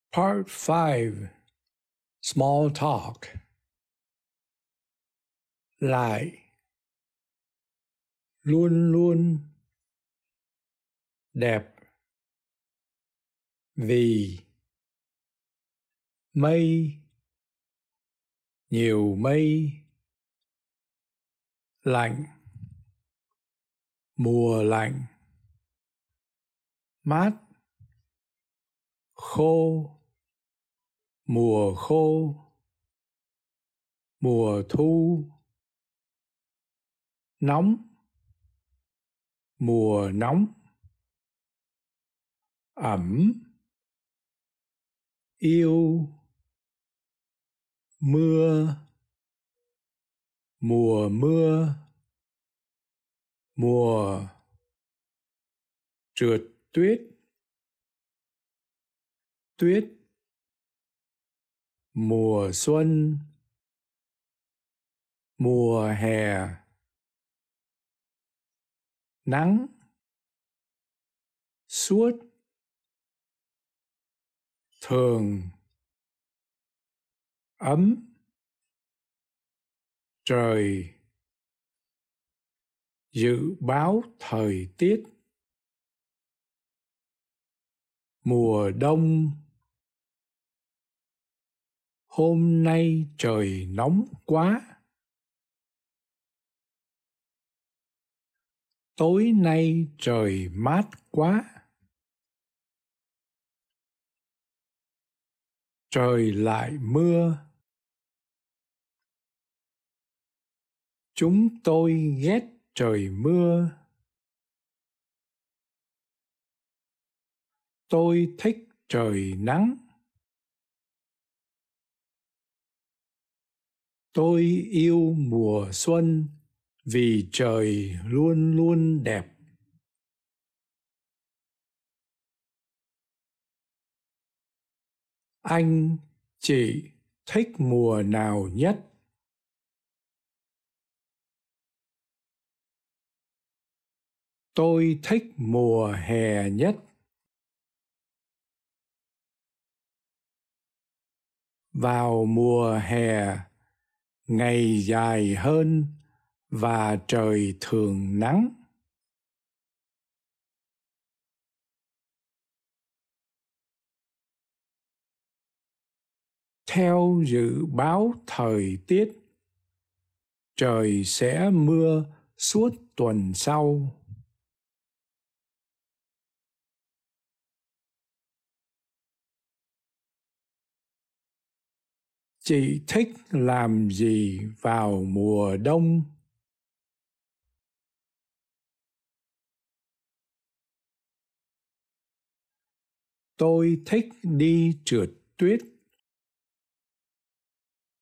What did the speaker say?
Part 5. Small Talk. Lại. Luôn luôn. Đẹp. Vì. Mây. Nhiều mây. Lạnh. Mùa lạnh. Mát. Khô. Mùa khô. Mùa thu. Nóng. Mùa nóng. Ẩm. Yêu. Mưa. Mùa mưa. Mùa. Trượt tuyết. Tuyết. Mùa xuân. Mùa hè. Nắng. Suốt. Thường. Ấm. Trời. Dự báo thời tiết. Mùa đông. Hôm nay trời nóng quá. Tối nay trời mát quá. Trời lại mưa. Chúng tôi ghét trời mưa. Tôi thích trời nắng. Tôi yêu mùa xuân vì trời luôn luôn đẹp. Anh, chị thích mùa nào nhất? Tôi thích mùa hè nhất. Vào mùa hè, ngày dài hơn và trời thường nắng. Theo dự báo thời tiết, trời sẽ mưa suốt tuần sau. Chị thích làm gì vào mùa đông? Tôi thích đi trượt tuyết.